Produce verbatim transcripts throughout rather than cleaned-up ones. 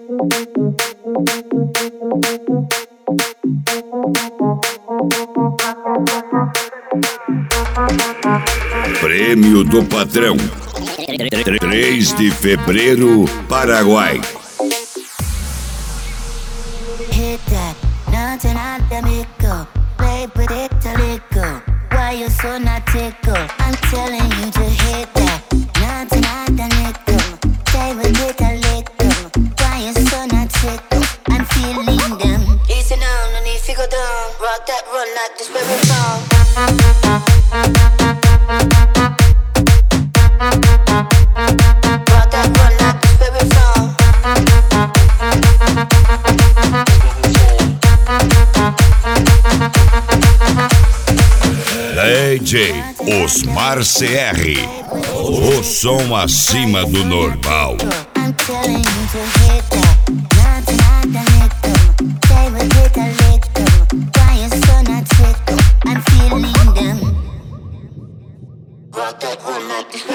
Prêmio do Patrão, três de fevereiro, Paraguai. Hit that, nothing out the middle. Play with it till it go. Why you so not tickle? I'm telling you to hit that, nothing out the middle. Play with it till it go. Why you so not tickle? I'm feeling them. Easy now, no need to go down. Rock that, run like this where we fall. D J Osmar C R, o som acima do normal. I'm telling you to hit that, nothing out the middle. Play with it a little. Why you so not tickle? I'm feeling them. Rock that one like this.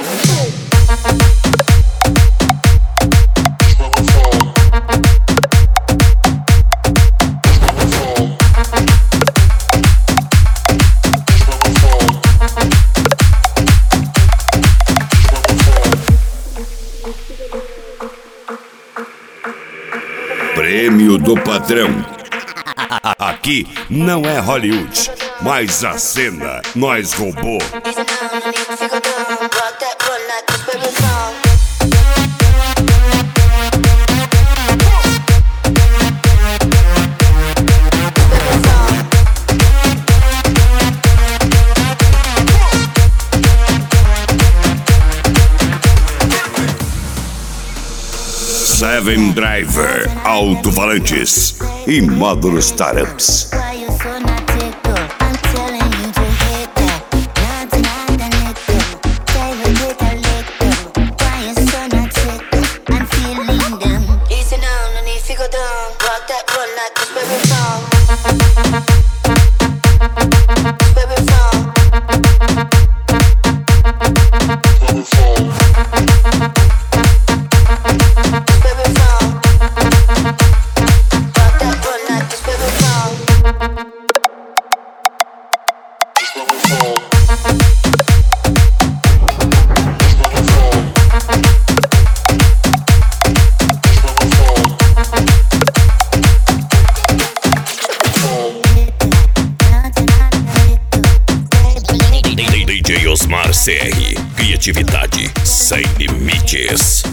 Prêmio do Patrão. Aqui não é Hollywood, mas a cena nós roubou. Seven Driver, alto-falantes e módulos startups. D J Osmar C R, criatividade sem limites.